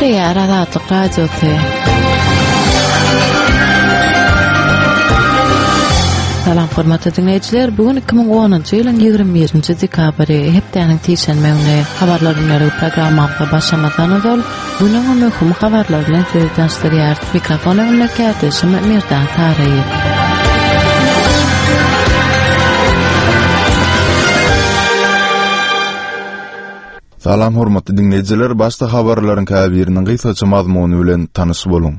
Koreya Aradatlyk Radiosy. Salam hormatly dinleyijiler. Bugün 2010-njy ýylyň 21-nji dekabry hepdeniň täşenme güni habarlaryny programmamyza başlamadan öňe bugüň möhüm habarlar bilen sizi tanıştyrýar. Mikrofony memleketim Merdan Taraýew. Salam hormatly dinleyijiler, başda habarlaryň käbiriniň gysgaça mazmuny bilen tanyş boluň.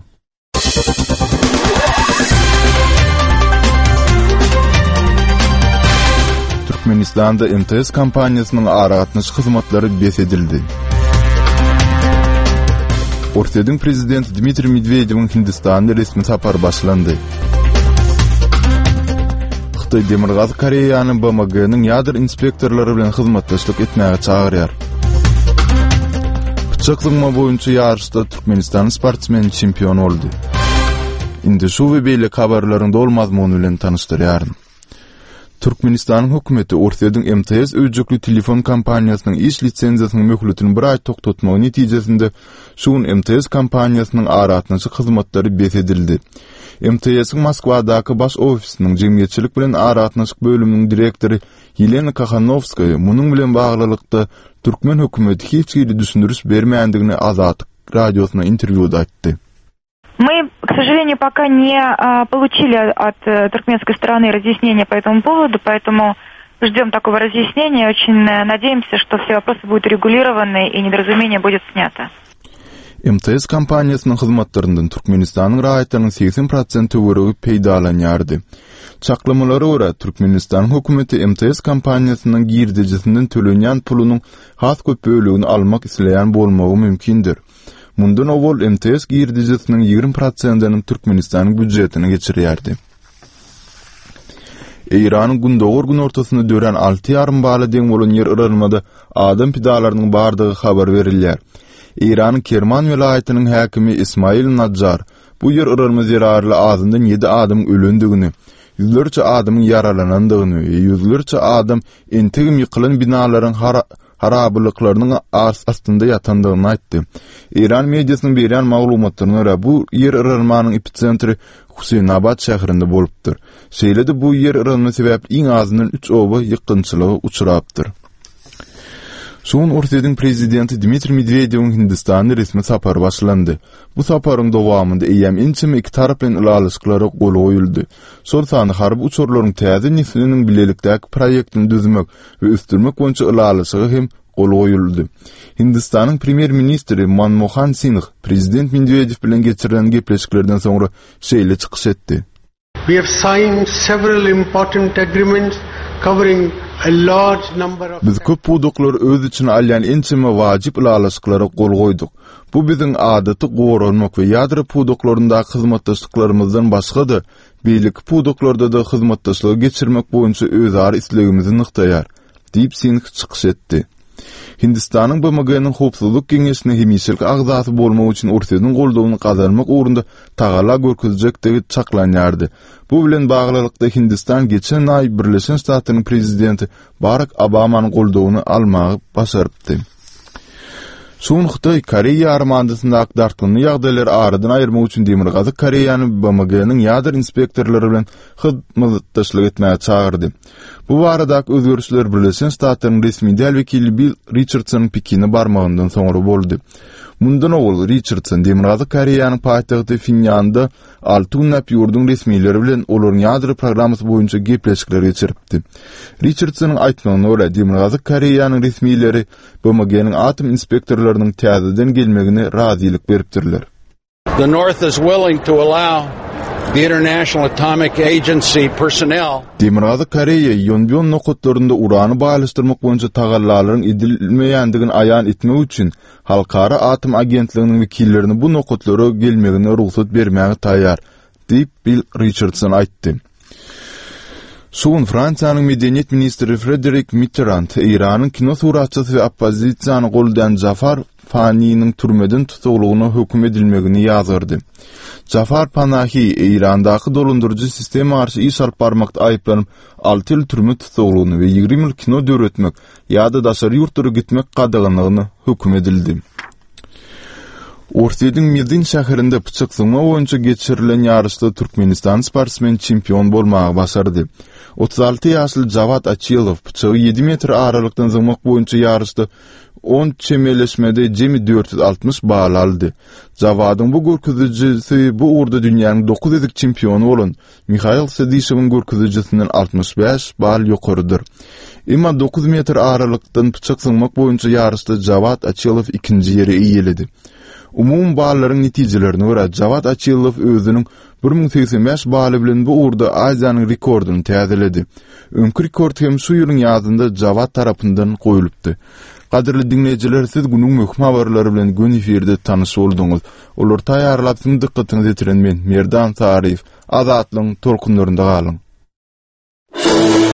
Türkmenistanda MTS kampaniýasynyň aragatnaş hyzmatlary besedildi. Ortadyň prezident Dmitri Medvedewiň Hindistanda resmi sapar başlandy. Xitoy Demir gaz Koreýanyň BMG-nyň ýadyr inspektorlary bilen hyzmatdaşlyk etmäge çagyrýar. Çaklyma boýunça ýarışda Türkmenistan sportsmeni çempion boldy. Indi şu we beýle habarlaryň dolmazmany bilen tanıştyrýaryn. Türkmenistan hökümeti ortadyň MTS öýjekli telefon kompaniýasynyň iş lisenziýasynyň möhletini bir ay toktatmagy netijesinde şuň MTS kompaniýasynyň aragatnaşy hyzmatlary besedildi. MTS-iň Moskwadaky baş ofisiniň jemgyýetçilik bilen aragatnaşyk bölüminiň direktori Yelena Kakhanovskaya munyň bilen baglylykda Türkmen hökümeti hiç gili düşündürüş bermeýändigini Azatlyk radiosyna interwýuda aýtdy. Мы, к сожалению, пока не получили от туркменской стороны разъяснения по этому поводу, поэтому ждем такого разъяснения. Очень надеемся, что все вопросы будут регулированы и недоразумение будет снято. MTS kampaniýasynyň hyzmatlaryndan Türkmenistanyň raýatlarynyň 80% öwrügi peýdalanýardy. Çaklamalara göre Türkmenistan hökümeti MTS kampaniýasynyň girdijisinden tölenýän pulunyň has köp bölügini almak isleýän bolmagy mümkindir. Mundan owal MTS girdijisiniň 20%-nyň Türkmenistanyň büdjetine geçirýärdi. Iranyň gündogor gün ortasyny dören 6,5 bala deň bolan ýer ýarylmada adam pidalarynyň bardygy habar berilýär. Iranyň Kerman welaýatynyň häkimi Ismail Najjar bu ýer ýarylma zerarly azyndan 7 adam ölendigini, yüzlerce adamın yaralanandygyny, yüzlerce adam entegim ýykylan binalaryň harabylyklarynyň astynda ýatandygyny aýtdy. İran mediasynyň berýän maglumatlaryna görä bu ýer ýarylmanyň epicentri Huseynabad şäherinde bolupdyr. Şeýlede bu ýer ýarylma sebäpli iň azyndan 3 oba ýykynçylyga uçurapdyr. Şoň ortadyň prezidenti Dmitri Medvedewiň Hindistana resmi sapar başlandy. Bu saparyň dowamynda eýem inçime iki tarap bilen ýalyşyklary gol goýuldy. Şol sany harby uçurlaryň täze nesliniň bilelikdäki proýektini düzmek we üstürmek boýunça ýalyşygy hem gol goýuldy. Hindistanyň premier ministri Manmohan Singh prezident Medvedew bilen geçirilen gepleşiklerden soňra şeýle çykyş etdi. We have signed several important agreements covering a large number of. Biz köp puduklar öz için alýan ençime wajyp ýalyşyklara gol goýduk. Bu biziň adaty goýranmak we ýadry puduklarynda hyzmatdaşlyklarymyzdan başga-da beýlik puduklarda da hyzmatdaşlygy geçirmek boýunça özara islegimizi nyktaýar, diýip Singh çykyş etdi. Hindistanyň BMG-nyň howpsuzlyk geňeşine hemişlik agzasy bolmak üçin ortadyň goldawyny gazanmak ugrunda tagala görkezjekdigi çaklanýardy. Bu bilen baglylykda Hindistan geçen ay Birleşen Ştatlaryň prezidenti Barack Obamanyň goldawyny almagy başarypdy. Şoň Xitoy Koreýa armandysyndaky dartgynly ýagdaýlar aradan aýyrmak üçin Demir gazy Koreýanyň BMG-nyň ýadyr inspektorlary bilen hyzmatdaşlyk etmäge çagyrdy. Bu baradaky özgörüşler Birleşen Ştatlaryň resmi däl wekili Bill Richardson Pekine barmagyndan soňra boldy. Mundan owal Richardson Demir gazy Koreýanyň paýtagty Finýanda 6 günläp ýurduň resmiýetleri bilen olaryň ýadyr programmasy boýunça gepleşikler geçiripdi. Richardsonyň aýtmagyna görä Demir gazy Koreýanyň resmiýetleri BMG-nyň atom inspektorlarynyň täzeden gelmegine razylyk beripdirler. The North is willing to allow the International Atomic Agency personnel. Demir gazy Koreýa ýonbyon nokatlarynda urany baýlaşdyrmak boýunça tagallalaryň edilmeýändigini aýan etmek üçin Halkara Atom Agentliginiň wekillerini bu nokatlara gelmegine ruhsat bermäge taýýar, diýip Bill Richardson aýtdy. Şoň Fransiýanyň medeniýet ministri Frédéric Mitterrand Iranyň kino suratçysy we oppozisiýany goldan Jafar Panahi'nin türmeden tutukluğuna hüküm edilmegini yazırdı. Jafar Panahi, İran'daki dolundurucu sistemi arşı iş alıp barmakta ayıplanıp 6 yıl türme tutukluğunu ve 20 yıl kino döretmek ya da daşarı yurtları gitmek qadağınlığını hüküm edildi. Ortiýdyň Medin şäherinde pyçyksyňma boýunça geçirilen ýarışda Türkmenistan sportsmen çempion bolmagy başardy. 36 ýaşly Jawad Achilow pyçygy 7 metr aralykdan zımak boýunça ýarışda 10 çemeleşmede jemi 460 bal aldy. Jawadyň bu görkezijisi bu urda dünýäniň 9 edik çempiony bolan Mikhail Sedishowyň görkezijisinden 65 bal ýokarydyr. Emma 9 metr aralykdan pyçyk zımak boýunça ýarışda Jawad Achilow ikinji ýere iýeledi. Umum ballaryň netijelerini görä Jawad Achilow özüniň 1085 bally bilen bu urda Aziýanyň rekordyny täzeledi. Öňkü rekord hem şu ýylyň ýazynda Jawad tarapyndan goýulypdy. Qadirli dinleýijiler, siz günüň möhüm habarlary bilen gün efirde tanyş bolduňyz. Olar taýýarlap siň dikkatinizi ýetiren men Merdan Tarif, Azatlyň tolkunlarynda galyň.